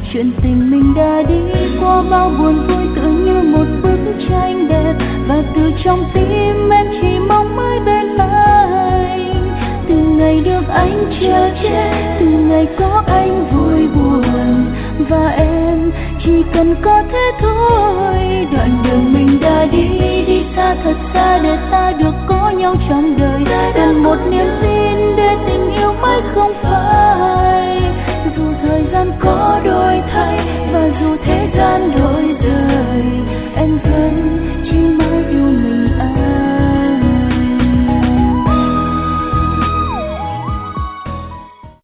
chuyện tình mình đã đi qua bao buồn vui tựa như một bức tranh đẹp, và từ trong tim em chỉ mong mãi bên anh. Từ ngày được anh chờ che, từ ngày có anh vui buồn, và em chỉ cần có thế thôi. Đoạn đường mình đã đi, đi xa thật xa để ta được có nhau trong đời, cần một niềm tin